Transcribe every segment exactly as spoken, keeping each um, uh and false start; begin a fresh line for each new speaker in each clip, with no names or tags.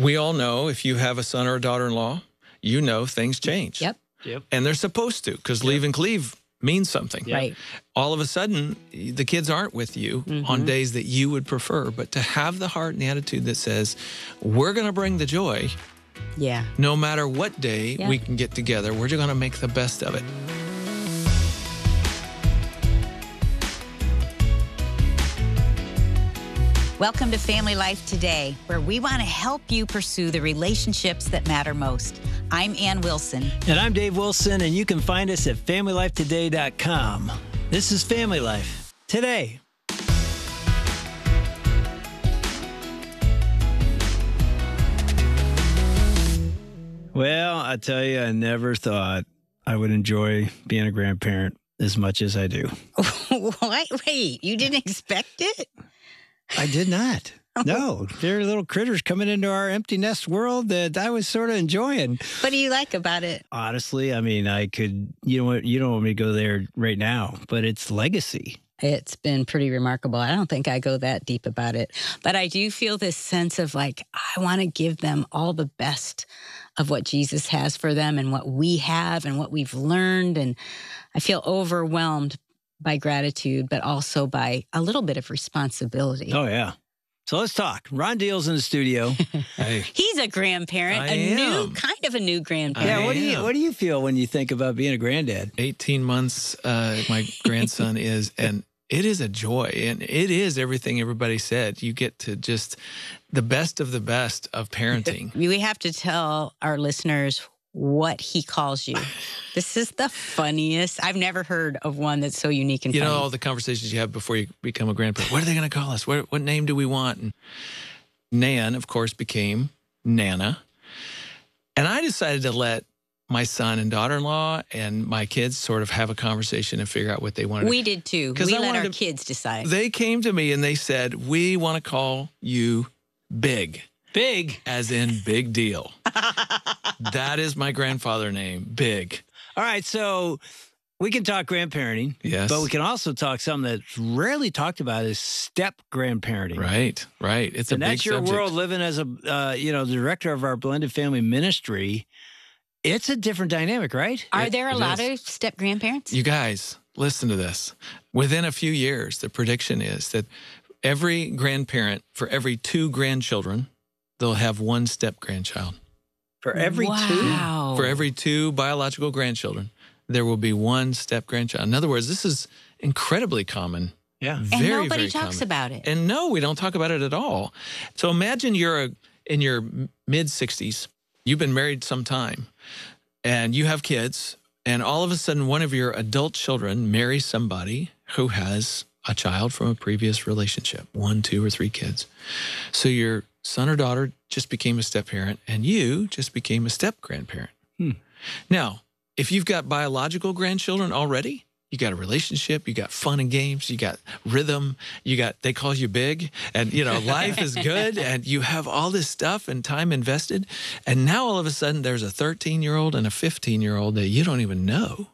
we all know if you have a son or a daughter-in-law, you know things change.
Yep.
Yep.
And they're supposed to, because
Yep.
leave and cleave means something.
Yep.
Right.
All of a sudden, the kids aren't with you
Mhm.
on days that you would prefer. But to have the heart and the attitude that says, we're going to bring the joy,
Yeah.
no matter what day
Yeah.
we can get together, we're just going to make the best of it.
Welcome to Family Life Today, where we want to help you pursue the relationships that matter most. I'm Ann Wilson.
And I'm Dave Wilson, and you can find us at family life today dot com. This is Family Life Today. Well, I tell you, I never thought I would enjoy being a grandparent as much as I do.
What? Wait, you didn't expect it?
I did not. No, there are little critters coming into our empty nest world that I was sort of enjoying.
What do you like about it?
Honestly, I mean, I could, you know what, you don't want me to go there right now, but it's legacy.
It's been pretty remarkable. I don't think I go that deep about it, but I do feel this sense of like, I want to give them all the best of what Jesus has for them and what we have and what we've learned. And I feel overwhelmed by gratitude, but also by a little bit of responsibility.
Oh, yeah. So let's talk. Ron Deal's in the studio.
Hey,
He's a grandparent,
I
a new,
am.
kind of a new grandparent.
Yeah, what do you
am.
what do you feel when you think about being a granddad?
eighteen months, uh, my grandson is, and it is a joy. And it is everything everybody said. You get to just the best of the best of parenting.
We have to tell our listeners what he calls you. This is the funniest. I've never heard of one that's so unique and
You
funny.
know, all the conversations you have before you become a grandparent. What are they going to call us? What, what name do we want? And Nan, of course, became Nana. And I decided to let my son and daughter-in-law and my kids sort of have a conversation and figure out what they wanted.
We did too.
'Cause
We
I
let
wanted
our
to-
kids decide.
They came to me and they said, we want to call you Big,
Big.
as in big deal. That is my grandfather name, Big.
All right, so we can talk grandparenting.
Yes.
But we can also talk something that's rarely talked about is step grandparenting.
Right, right. It's a
And
big
that's your
subject.
world living as a, uh, you know, the director of our blended family ministry. It's a different dynamic, right?
Are
It-
there a
it
lot
is.
of step grandparents?
You guys, listen to this. Within a few years, the prediction is that every grandparent, for every two grandchildren, they'll have one step grandchild.
For every two?
wow.
For every two biological grandchildren, there will be one step grandchild. In other words, this is incredibly common.
Yeah.
And
Very,
nobody
very
talks
common.
about it.
And no, we don't talk about it at all. So imagine you're a, in your mid sixties, you've been married some time, and you have kids, and all of a sudden one of your adult children marries somebody who has a child from a previous relationship, one, two, or three kids. So your son or daughter just became a step parent, and you just became a step grandparent.
Hmm.
Now, if you've got biological grandchildren already, you got a relationship, you got fun and games, you got rhythm, you got, they call you Big, and you know, life is good, and you have all this stuff and time invested. And now all of a sudden there's a thirteen year old and a fifteen year old that you don't even know,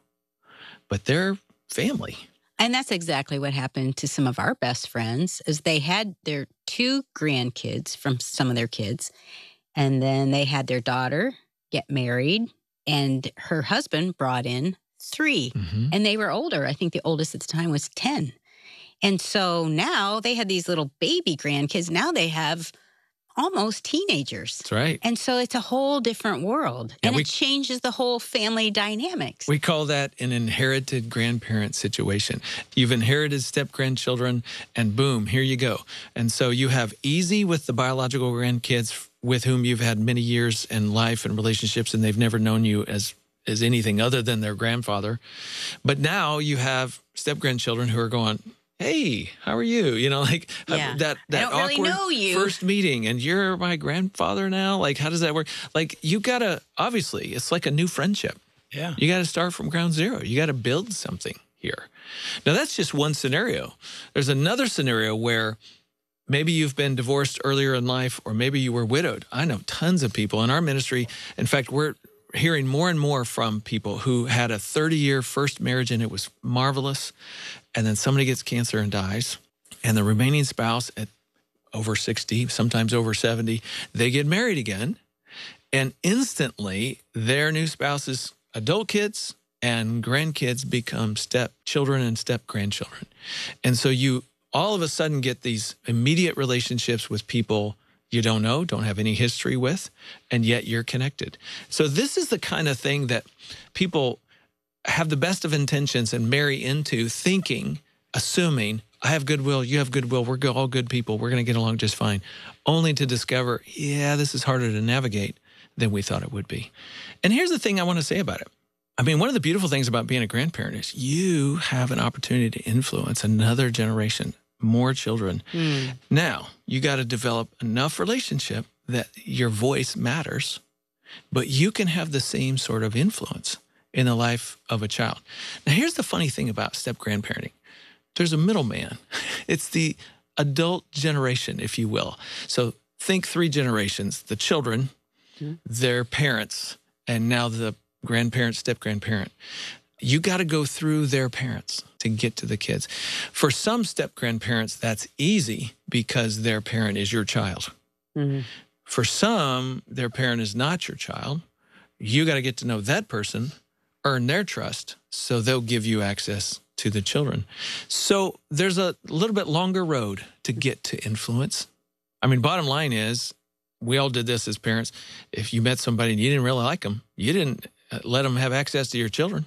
but they're family.
And that's exactly what happened to some of our best friends is they had their two grandkids from some of their kids. And then they had their daughter get married and her husband brought in three.
Mm-hmm.
And they were older. I think the oldest at the time was ten. And so now they had these little baby grandkids. Now they have almost teenagers.
That's right.
And so it's a whole different world.
Yeah,
and
we-
it changes the whole family dynamics.
We call that an inherited grandparent situation. You've inherited step grandchildren, and boom, here you go. And so you have easy with the biological grandkids with whom you've had many years in life and relationships, and they've never known you as as anything other than their grandfather. But now you have step grandchildren who are going, hey, how are you? You know, like
Yeah.
that,
I
that
don't really
awkward
know you.
first meeting, and you're my grandfather now? Like, how does that work? Like, you got to, obviously, it's like a new friendship.
Yeah.
You got to start from ground zero. You got to build something here. Now, that's just one scenario. There's another scenario where maybe you've been divorced earlier in life, or maybe you were widowed. I know tons of people in our ministry. In fact, we're hearing more and more from people who had a thirty-year first marriage and it was marvelous, and then somebody gets cancer and dies, and the remaining spouse at over sixty, sometimes over seventy, they get married again, and instantly their new spouse's adult kids and grandkids become stepchildren and step-grandchildren. And so you all of a sudden get these immediate relationships with people you don't know, don't have any history with, and yet you're connected. So this is the kind of thing that people have the best of intentions and marry into, thinking, assuming, I have goodwill, you have goodwill, we're all good people, we're going to get along just fine, only to discover, yeah, this is harder to navigate than we thought it would be. And here's the thing I want to say about it. I mean, one of the beautiful things about being a grandparent is you have an opportunity to influence another generation, more children. Mm. Now, you got to develop enough relationship that your voice matters, but you can have the same sort of influence in the life of a child. Now, here's the funny thing about step-grandparenting. There's a middleman. It's the adult generation, if you will. So think three generations, the children, mm. their parents, and now the grandparent, step-grandparent. You got to go through their parents to get to the kids. For some step-grandparents, that's easy because their parent is your child. Mm-hmm. For some, their parent is not your child. You got to get to know that person, earn their trust, so they'll give you access to the children. So there's a little bit longer road to get to influence. I mean, bottom line is, we all did this as parents. If you met somebody and you didn't really like them, you didn't let them have access to your children.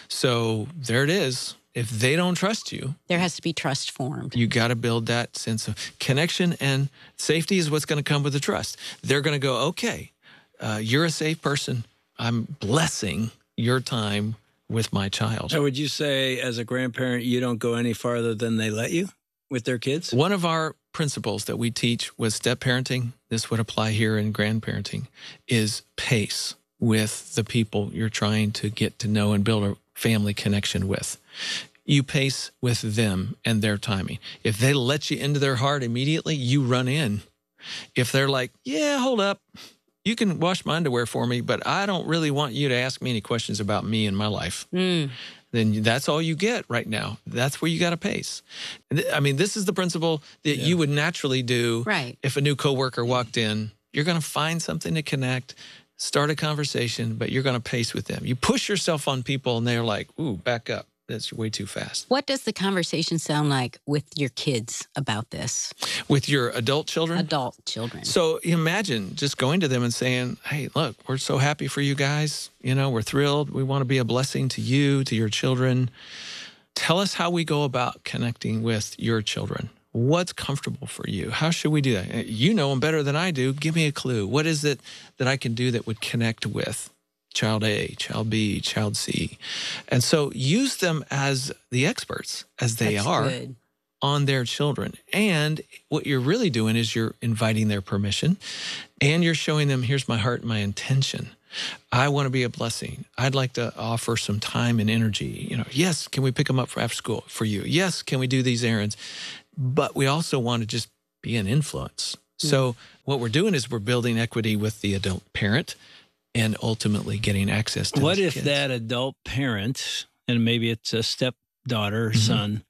So there it is. If they don't trust you,
there has to be trust formed.
You got to build that sense of connection, and safety is what's going to come with the trust. They're going to go, okay, uh, you're a safe person. I'm blessing your time with my child.
So would you say as a grandparent, you don't go any farther than they let you with their kids?
One of our principles that we teach with step parenting, this would apply here in grandparenting, is pace with the people you're trying to get to know and build a family connection with. You pace with them and their timing. If they let you into their heart immediately, you run in. If they're like, yeah, hold up, you can wash my underwear for me, but I don't really want you to ask me any questions about me and my life. Mm. Then that's all you get right now. That's where you got to pace. I mean, this is the principle that yeah. you would naturally do
right.
if a new coworker walked in. You're going to find something to connect, start a conversation, but you're going to pace with them. You push yourself on people and they're like, ooh, back up. That's way too fast.
What does the conversation sound like with your kids about this?
With your adult children?
Adult children.
So imagine just going to them and saying, hey, look, we're so happy for you guys. You know, we're thrilled. We want to be a blessing to you, to your children. Tell us how we go about connecting with your children. What's comfortable for you? How should we do that? You know them better than I do. Give me a clue. What is it that I can do that would connect with child A, child B, child C? And so use them as the experts, as they
That's
are,
good.
on their children. And what you're really doing is you're inviting their permission, and you're showing them, here's my heart and my intention. I want to be a blessing. I'd like to offer some time and energy. You know, yes, can we pick them up for after school for you? Yes, can we do these errands? But we also want to just be an influence. Mm. So what we're doing is we're building equity with the adult parent and ultimately getting access to
What
those
if
kids.
that adult parent, and maybe it's a stepdaughter or mm-hmm. son,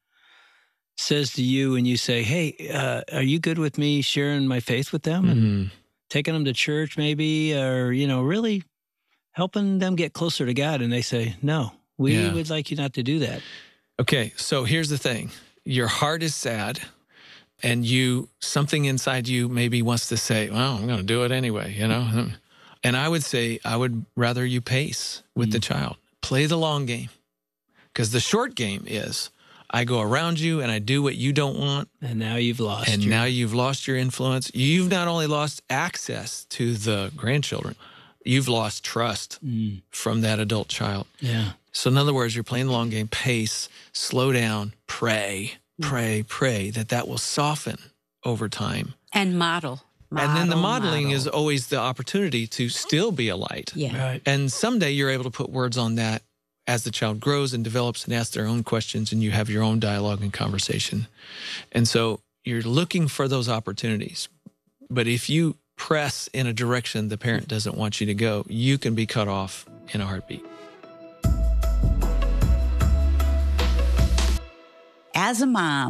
says to you and you say, hey, uh, are you good with me sharing my faith with them? Mm-hmm. And taking them to church maybe, or, you know, really helping them get closer to God? And they say, no, we yeah. would like you not to do that.
Okay, so here's the thing. Your heart is sad, and you, something inside you maybe wants to say, well, I'm going to do it anyway, you know? And I would say, I would rather you pace with mm-hmm. the child. Play the long game. Because the short game is, I go around you and I do what you don't want.
And now you've lost
And
your...
now you've lost your influence. You've not only lost access to the grandchildren, you've lost trust mm. from that adult child.
Yeah.
So in other words, you're playing the long game, pace, slow down, pray, pray, pray, that that will soften over time.
And model. Model,
and then the modeling
model.
is always the opportunity to still be a light.
Yeah.
Right.
And someday you're able to put words on that as the child grows and develops and asks their own questions, and you have your own dialogue and conversation. And so you're looking for those opportunities. But if you press in a direction the parent doesn't want you to go, you can be cut off in a heartbeat.
As a mom,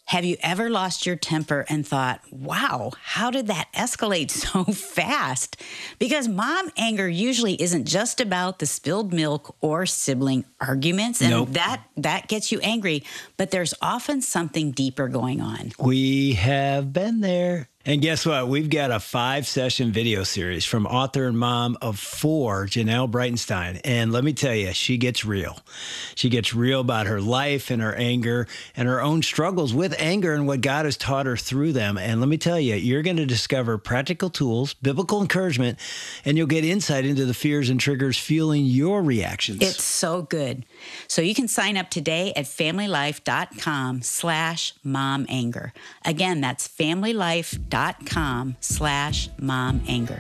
Have you ever lost your temper and thought, wow, how did that escalate so fast? Because mom anger usually isn't just about the spilled milk or sibling arguments, and
Nope.
that, that gets you angry, but there's often something deeper going on.
We have been there. And guess what? We've got a five-session video series from author and mom of four, Janelle Breitenstein. And let me tell you, she gets real. She gets real about her life and her anger and her own struggles with anger and what God has taught her through them. And let me tell you, you're going to discover practical tools, biblical encouragement, and you'll get insight into the fears and triggers fueling your reactions.
It's so good. So you can sign up today at familylife.com slash mom anger. Again, that's familylife.com slash mom anger.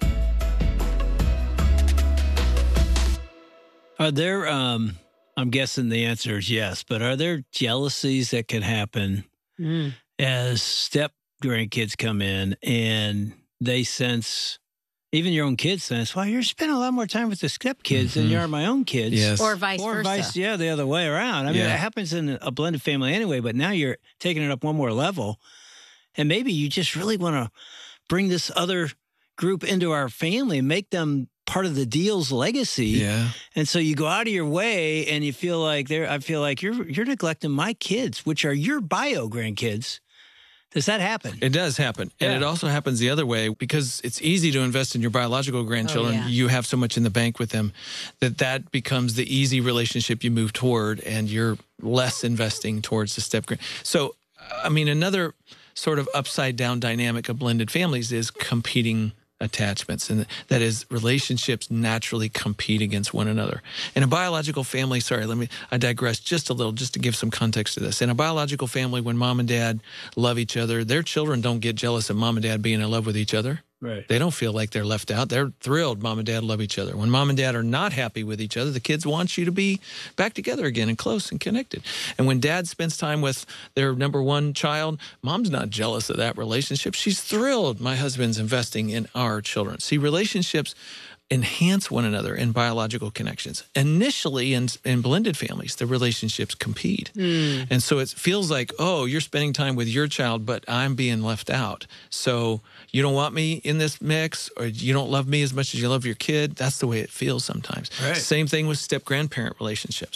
Are there, um, I'm guessing the answer is yes, but are there jealousies that can happen
Mm.
as step grandkids come in and they sense, even your own kids sense, well, you're spending a lot more time with the step kids than you are my own kids.
Yes.
Or vice
Or
versa.
vice, yeah, the other way around. I mean,
Yeah.
it happens in a blended family anyway, but now you're taking it up one more level. And maybe you just really want to bring this other group into our family and make them part of the deal's legacy.
Yeah.
And so you go out of your way and you feel like they're, I feel like you're, you're neglecting my kids, which are your bio grandkids. Does that happen?
It does happen. And
Yeah.
it also happens the other way because it's easy to invest in your biological grandchildren.
Oh, yeah.
You have so much in the bank with them that that becomes the easy relationship you move toward, and you're less investing towards the step grand. So, I mean, another sort of upside down dynamic of blended families is competing attachments. And that is, relationships naturally compete against one another. In a biological family, sorry, let me, I digress just a little, just to give some context to this. In a biological family, when mom and dad love each other, their children don't get jealous of mom and dad being in love with each other.
Right.
They don't feel like they're left out. They're thrilled mom and dad love each other. When mom and dad are not happy with each other, the kids want you to be back together again and close and connected. And when dad spends time with their number one child, mom's not jealous of that relationship. She's thrilled my husband's investing in our children. See, relationships enhance one another in biological connections. Initially, in, in blended families, the relationships compete.
Mm.
And so it feels like, oh, you're spending time with your child, but I'm being left out. So you don't want me in this mix, or you don't love me as much as you love your kid. That's the way it feels sometimes.
Right.
Same thing with step-grandparent relationships.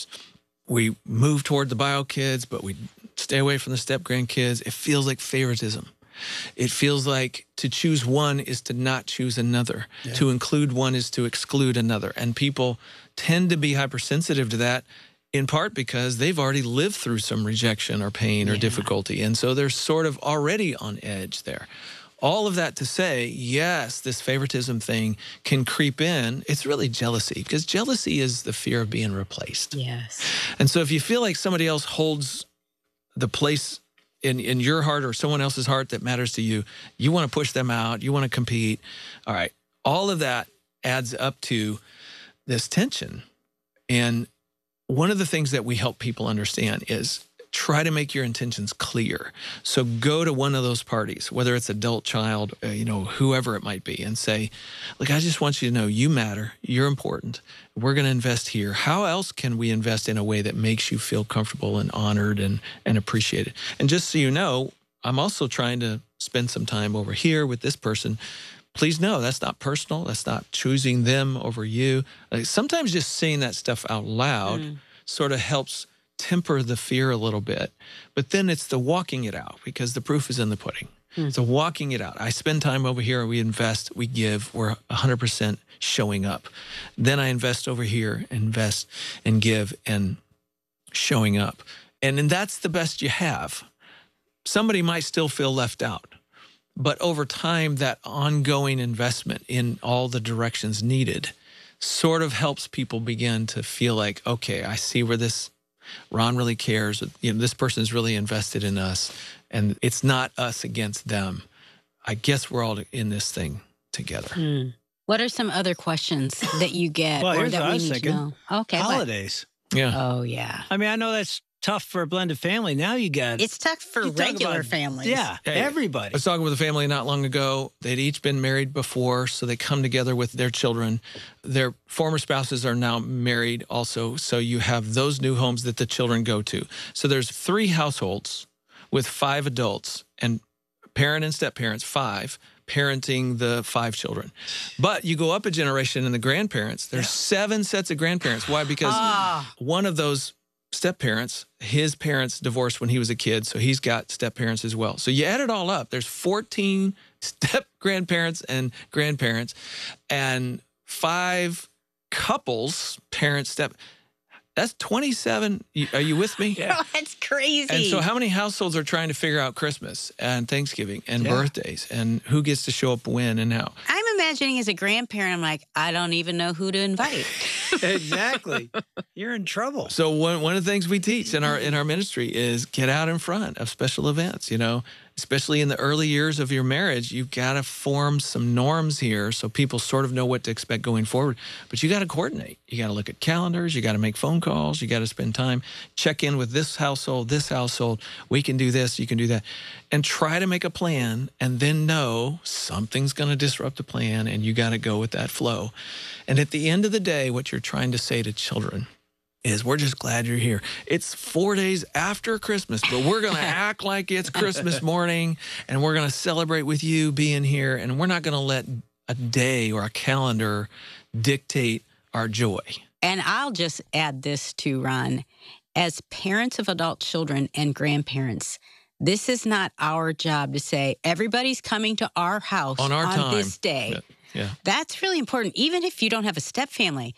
We move toward the bio kids, but we stay away from the step-grandkids. It feels like favoritism. It feels like to choose one is to not choose another. Yeah. To include one is to exclude another. And people tend to be hypersensitive to that, in part because they've already lived through some rejection or pain or
Yeah.
difficulty. And so they're sort of already on edge there. All of that to say, yes, this favoritism thing can creep in. It's really jealousy, because jealousy is the fear of being replaced.
Yes.
And so if you feel like somebody else holds the place in, in your heart or someone else's heart that matters to you, you want to push them out, you want to compete. All right. All of that adds up to this tension. And one of the things that we help people understand is try to make your intentions clear. So go to one of those parties, whether it's adult, child, uh, you know, whoever it might be, and say, look, I just want you to know you matter. You're important. We're going to invest here. How else can we invest in a way that makes you feel comfortable and honored and, and appreciated? And just so you know, I'm also trying to spend some time over here with this person. Please know that's not personal. That's not choosing them over you. Like, sometimes just saying that stuff out loud mm. sort of helps temper the fear a little bit. But then it's the walking it out, because the proof is in the pudding. Mm. So walking it out. I spend time over here, we invest, we give, we're one hundred percent showing up. Then I invest over here, invest and give and showing up. And then that's the best you have. Somebody might still feel left out. But over time, that ongoing investment in all the directions needed sort of helps people begin to feel like, okay, I see where this Ron really cares. You know, this person is really invested in us, and it's not us against them. I guess we're all in this thing together.
Mm. What are some other questions that you get
well,
or
here's
that
what
we
I was
need
thinking.
to know? Okay.
Holidays.
What?
Yeah.
Oh, yeah.
I mean, I know that's tough for a blended family. Now you got
It's tough for
you talk
regular
about-
families.
Yeah,
Hey,
everybody.
I was talking with a family not long ago. They'd each been married before, so they come together with their children. Their former spouses are now married also, so you have those new homes that the children go to. So there's three households with five adults and parent and step parents, five, parenting the five children. But you go up a generation and the grandparents, there's yeah. seven sets of grandparents. Why? Because ah. one of those step parents, his parents divorced when he was a kid, so he's got step parents as well. So you add it all up, there's fourteen step grandparents and grandparents and five couples, parents, step. That's twenty-seven. Are you with me?
Yeah. Oh, that's crazy.
And so how many households are trying to figure out Christmas and Thanksgiving and yeah. birthdays and who gets to show up when and how?
I'm imagining as a grandparent, I'm like, I don't even know who to invite.
Exactly. You're in trouble.
So one, one of the things we teach in our in our ministry is get out in front of special events, you know, especially in the early years of your marriage. You've got to form some norms here so people sort of know what to expect going forward. But you got to coordinate. You got to look at calendars. You got to make phone calls. You got to spend time, check in with this household, this household. We can do this. You can do that. And try to make a plan and then know something's going to disrupt the plan and you got to go with that flow. And at the end of the day, what you're trying to say to children is we're just glad you're here. It's four days after Christmas, but we're going to act like it's Christmas morning and we're going to celebrate with you being here. And we're not going to let a day or a calendar dictate our joy.
And I'll just add this too, Ron. As parents of adult children and grandparents, this is not our job to say, everybody's coming to our house
on, our
on
time.
this day.
Yeah. Yeah.
That's really important, even if you don't have a step family.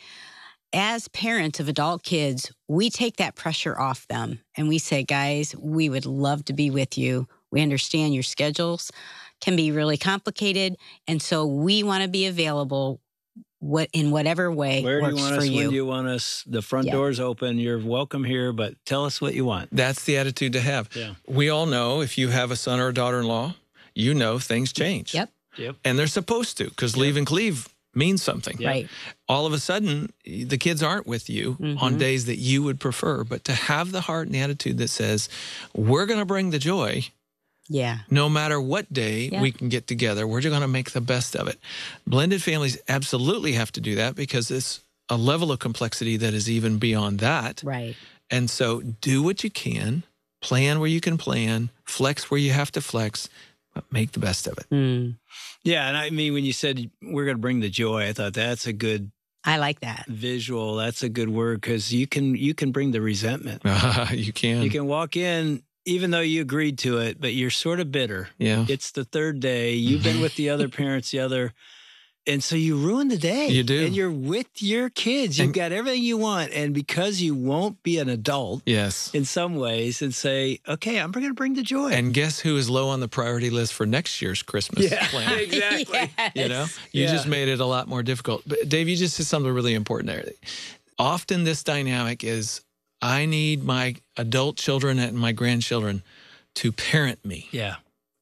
As parents of adult kids, we take that pressure off them and we say, guys, we would love to be with you. We understand your schedules can be really complicated. And so we want to be available what in whatever way
Where
works
do you want
for
us,
you.
When do you want us? The front
yeah.
door's open. You're welcome here, but tell us what you want.
That's the attitude to have.
Yeah.
We all know if you have a son or a daughter-in-law, you know things change.
Yep.
Yep.
And they're supposed to, because
yep.
leave and cleave means something.
Yep. Right.
All of a sudden, the kids aren't with you mm-hmm. on days that you would prefer, but to have the heart and the attitude that says, we're going to bring the joy.
Yeah.
No matter what day
yeah.
we can get together, we're just going to make the best of it. Blended families absolutely have to do that because it's a level of complexity that is even beyond that.
Right.
And so do what you can, plan where you can plan, flex where you have to flex, but make the best of it.
Mm.
Yeah. And I mean, when you said we're going to bring the joy, I thought that's a good
I like that.
visual. That's a good word because you can, you can bring the resentment.
Uh, you can.
You can walk in, even though you agreed to it, but you're sort of bitter.
Yeah.
It's the third day. You've been with the other parents, the other. And so you ruin the day.
You do.
And you're with your kids. You've and, got everything you want. And because you won't be an adult
yes,
in some ways and say, okay, I'm going to bring the joy.
And guess who is low on the priority list for next year's Christmas
yeah,
plan?
Exactly.
Yes.
You know, you
yeah.
just made it a lot more difficult. But Dave, you just said something really important there. Often this dynamic is I need my adult children and my grandchildren to parent me.
Yeah.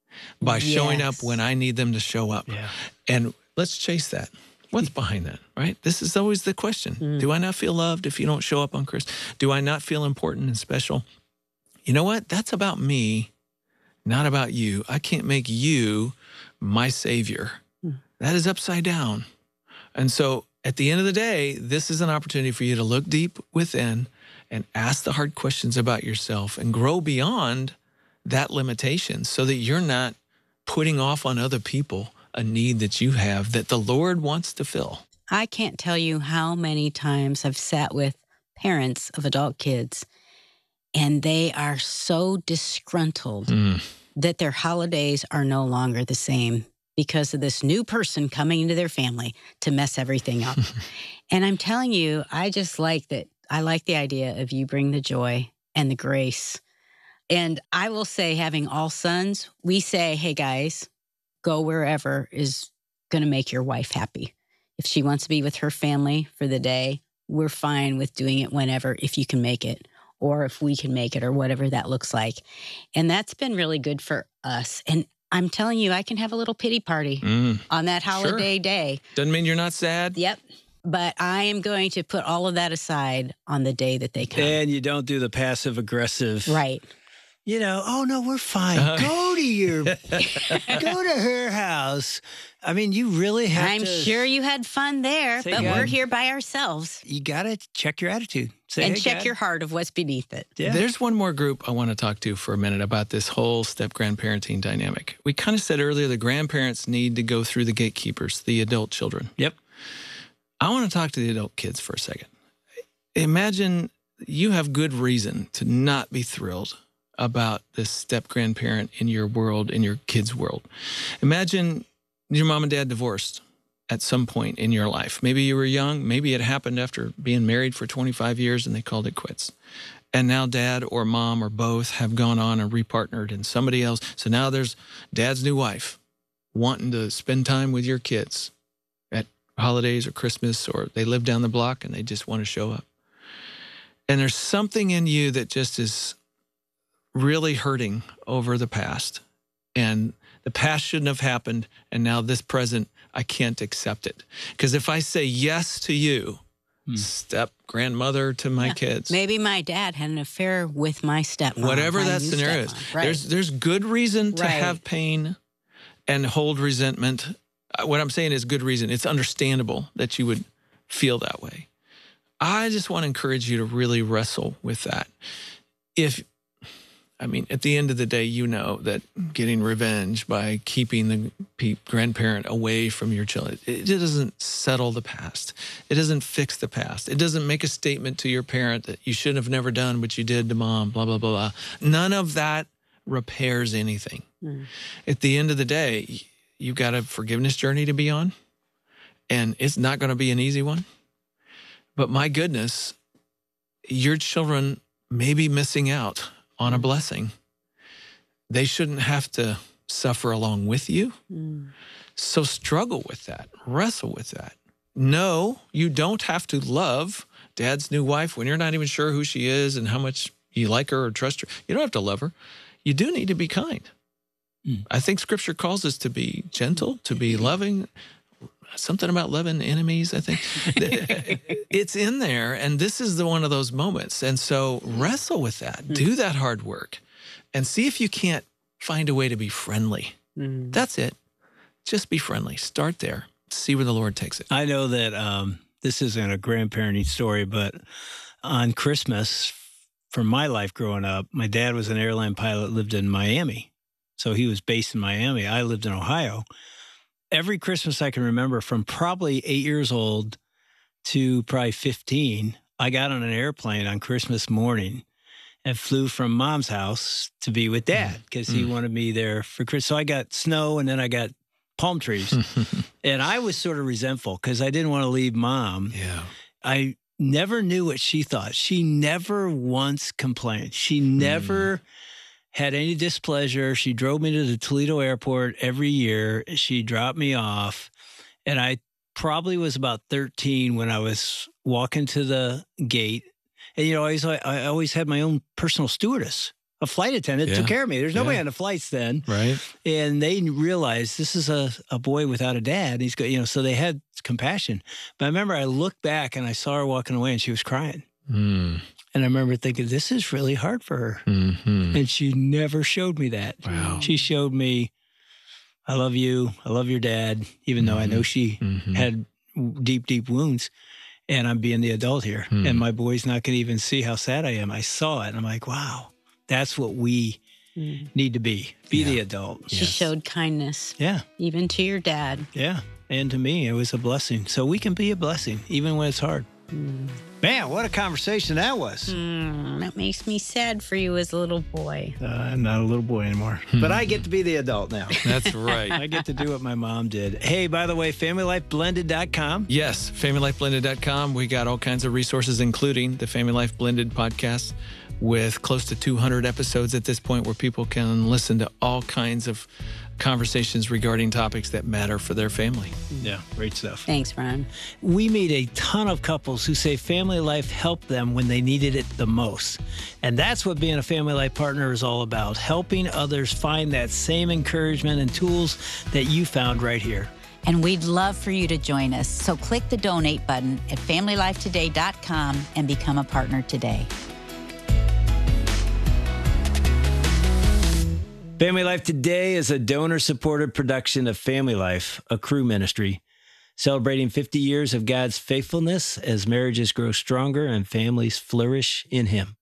By showing
yes.
up when I need them to show up.
Yeah.
And let's chase that. What's behind that, right? This is always the question. Mm. Do I not feel loved if you don't show up on Christmas? Do I not feel important and special? You know what? That's about me, not about you. I can't make you my savior. Mm. That is upside down. And so at the end of the day, this is an opportunity for you to look deep within and ask the hard questions about yourself and grow beyond that limitation so that you're not putting off on other people a need that you have that the Lord wants to fill.
I can't tell you how many times I've sat with parents of adult kids and they are so disgruntled mm. that their holidays are no longer the same because of this new person coming into their family to mess everything up. And I'm telling you, I just like that. I like the idea of you bring the joy and the grace. And I will say, having all sons, we say, hey, guys, go wherever is going to make your wife happy. If she wants to be with her family for the day, we're fine with doing it whenever, if you can make it, or if we can make it, or whatever that looks like. And that's been really good for us. And I'm telling you, I can have a little pity party mm. on that holiday
sure.
day.
Doesn't mean you're not sad.
Yep. But I am going to put all of that aside on the day that they come.
And you don't do the passive aggressive.
Right.
you know, oh, no, we're fine. Uh, go to your, go to her house. I mean, you really have
I'm
to.
I'm sure you had fun there, but
God,
we're here by ourselves.
You got to check your attitude. Say,
and
hey,
check
God.
your heart of what's beneath it.
Yeah. There's one more group I want to talk to for a minute about this whole step-grandparenting dynamic. We kind of said earlier the grandparents need to go through the gatekeepers, the adult children.
Yep.
I want to talk to the adult kids for a second. Imagine you have good reason to not be thrilled about this step-grandparent in your world, in your kids' world. Imagine your mom and dad divorced at some point in your life. Maybe you were young. Maybe it happened after being married for twenty-five years and they called it quits. And now dad or mom or both have gone on and repartnered and somebody else. So now there's dad's new wife wanting to spend time with your kids at holidays or Christmas, or they live down the block and they just want to show up. And there's something in you that just is really hurting over the past. And the past shouldn't have happened, and now this present, I can't accept it. Because if I say yes to you, hmm. step grandmother to my yeah. kids.
Maybe my dad had an affair with my stepmom.
Whatever that scenario is. Right. There's, there's good reason to right. have pain and hold resentment. What I'm saying is good reason. It's understandable that you would feel that way. I just want to encourage you to really wrestle with that. If I mean, at the end of the day, you know that getting revenge by keeping the grandparent away from your children, it doesn't settle the past. It doesn't fix the past. It doesn't make a statement to your parent that you should have never done what you did to mom, blah, blah, blah, blah. None of that repairs anything. Mm. At the end of the day, you've got a forgiveness journey to be on, and it's not going to be an easy one. But my goodness, your children may be missing out on a blessing. They shouldn't have to suffer along with you. Mm. So struggle with that. Wrestle with that. No, you don't have to love dad's new wife when you're not even sure who she is and how much you like her or trust her. You don't have to love her. You do need to be kind. Mm. I think Scripture calls us to be gentle, to be loving. Something about loving enemies, I think. It's in there, and this is the one of those moments. And so wrestle with that. Mm. Do that hard work and see if you can't find a way to be friendly. Mm. That's it. Just be friendly. Start there. See where the Lord takes it.
I know that um, this isn't a grandparenting story, but on Christmas, from my life growing up, my dad was an airline pilot, lived in Miami. So he was based in Miami. I lived in Ohio. Every Christmas I can remember, from probably eight years old to probably fifteen, I got on an airplane on Christmas morning and flew from mom's house to be with dad because mm. he wanted me there for Christmas. So I got snow and then I got palm trees. And I was sort of resentful because I didn't want to leave mom.
Yeah.
I never knew what she thought. She never once complained. She never... Mm. had any displeasure. She drove me to the Toledo airport every year. She dropped me off. And I probably was about thirteen when I was walking to the gate. And, you know, I always, I always had my own personal stewardess. A flight attendant yeah. took care of me. There's nobody yeah. on the flights then.
Right.
And they realized this is a, a boy without a dad. He's got, you know, so they had compassion. But I remember I looked back and I saw her walking away and she was crying. Mm. And I remember thinking, this is really hard for her. Mm-hmm. And she never showed me that.
Wow.
She showed me, I love you. I love your dad, even mm-hmm. though I know she mm-hmm. had deep, deep wounds. And I'm being the adult here. Mm. And my boy's not going to even see how sad I am. I saw it. And I'm like, wow, that's what we mm. need to be. Be yeah. the adult.
She yes. showed kindness.
Yeah.
Even to your dad.
Yeah. And to me, it was a blessing. So we can be a blessing, even when it's hard. Mm. Man, what a conversation that was.
Mm, that makes me sad for you as a little boy.
Uh, I'm not a little boy anymore. But I get to be the adult now.
That's right.
I get to do what my mom did. Hey, by the way, family life blended dot com.
Yes, family life blended dot com. We got all kinds of resources, including the Family Life Blended podcast with close to two hundred episodes at this point where people can listen to all kinds of conversations regarding topics that matter for their family.
Yeah, great stuff.
Thanks, Ron.
We meet a ton of couples who say family life helped them when they needed it the most. And that's what being a family life partner is all about, helping others find that same encouragement and tools that you found right here.
And we'd love for you to join us. So click the donate button at family life today dot com and become a partner today.
Family Life Today is a donor-supported production of Family Life, a Cru ministry, celebrating fifty years of God's faithfulness as marriages grow stronger and families flourish in Him.